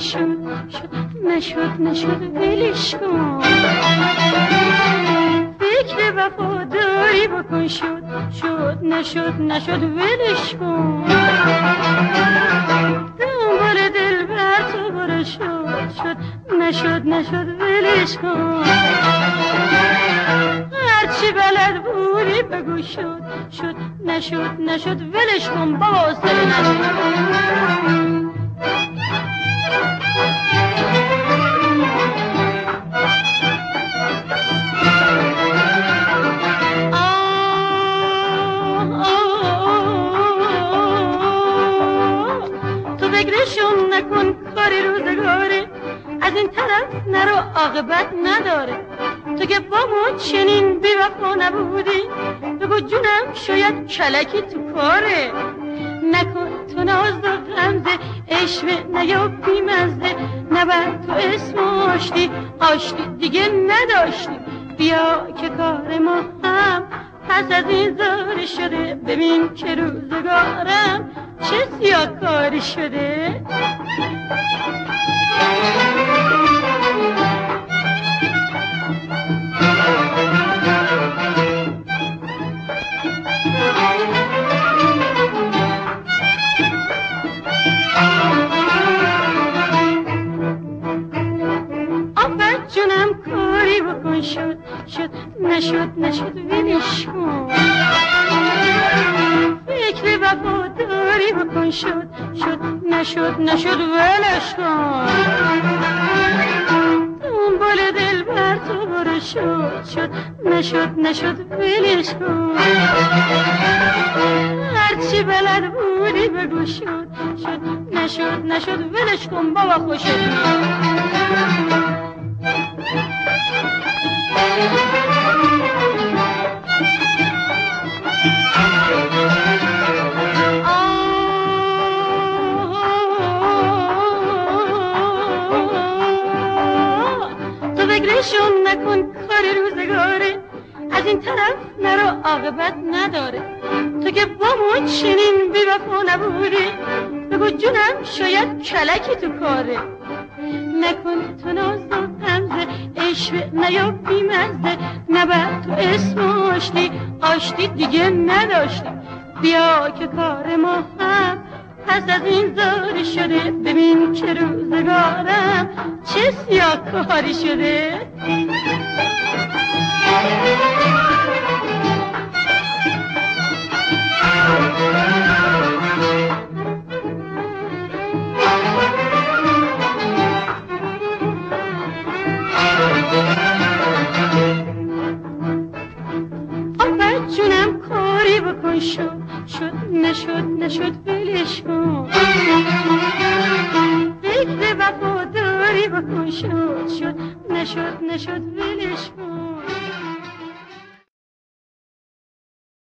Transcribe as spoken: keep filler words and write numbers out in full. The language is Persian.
شد شد نشد نشد ولش کن فکر وفاداری بکن شد شد نشد نشد ولش کن دنبال دل بر تو برو شد شد نشد نشد ولش کن هرچی بلد بودی بگو شد شد نشد نشد ولش کن بابا سر نشد فکرشون نکن کاری روزگاره از این طرف نرو عاقبت نداره تو که با ما چنین بی وفا نبودی بگو جونم شاید کلکی تو کاره نکن تو ناز و غمزه عشوه نیا بیمزده نبر تو اسم آشتی آشتی دیگه نداشتی بیا که کار ما هم پس از این زاری شده ببین که روزگارم چه سیاه کاری شده آفت جونم کاری بکن شد شد نشد نشد ولش کن فکر وفاداری بکن شد شد نشد نشد ولش کن دنبال دل بر تو برو شد شد نشد نشد ولش کن هرچی بلد بودی بگو شد شد نشد نشد ولش کن بابا خوشت فکرشون نکن کار روزگاره از این طرف نرو عاقبت نداره تو که با ما چنین بی وفا نبودی بگو جونم شاید کلکی تو کاره نکن تو ناز و غمزه عشوه نیا بیمزده نبر تو اسم آشتی آشتی دیگه نداشتی بیا که کار ما هم پس از این زاری شده ببین که روزگارم چه سیاه کاری شده آفت جونم کاری بکن شد شد نشد نشد ولش کن فکر وفاداری بکن شد شد نشد نشد ولش کن